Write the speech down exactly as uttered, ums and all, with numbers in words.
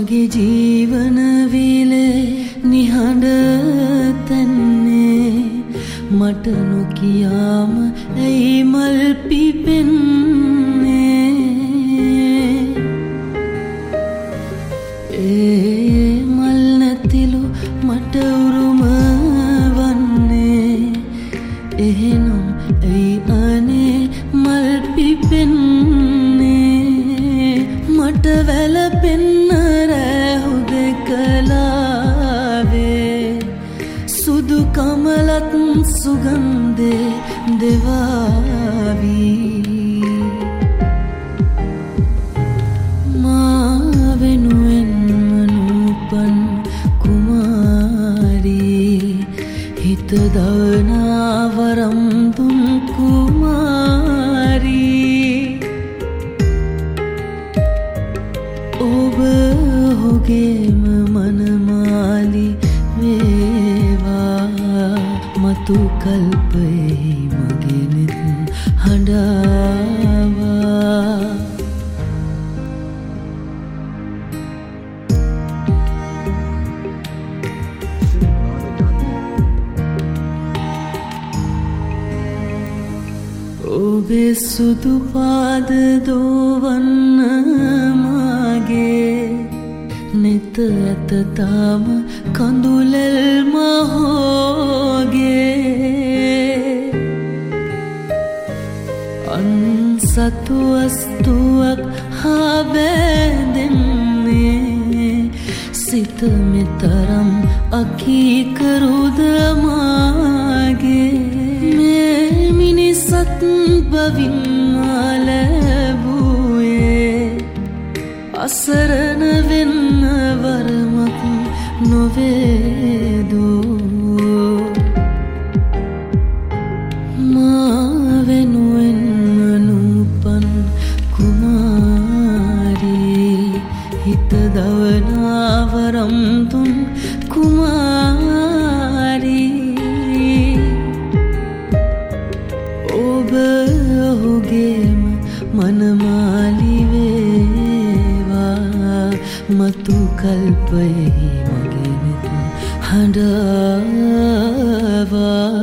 මගේ ජීවන විලේ නිහඬ තන්නේ මට නොකියාම ඇයි මල් පිපෙන්නේ ඒ මල් නැතිලු මට උරුම වන්නේ එහෙනම් ඇයි අනේ මල් පිපෙන්නේ මට වැළපෙන්න සුදු කමලත් සුගන්ධේ දෙවාවි මා වෙනුවෙන් මනුපන් කුමාරී හිත දවනා වරම් දුන් කුමාරී ඔබ ඔහුගේම මනමාලි මතු කල්පයෙහි මගේ නෙත් හඬාවා ඔබේ සුදු පාද දෝවන්න මාගේ නෙත ඇත තාම කඳුලෙල් මහෝගේ අන් සතු වස්තුවක් හා බැඳෙන්නේ සිත මෙතරම් අකීකරුද මාගේ මේ මිනිසත් බවින් ලැබුවේ අසරණ වෙන්න වරමක් නොවේදෝ මා වෙනුවෙන් මනුපන් කුමාරී හිත දවනා වරම් දුන් කුමාරී ඔබ ඔහුගේම මනමාලි වේවා මතු කල්පයෙහි මගේ නෙත් හඬාවා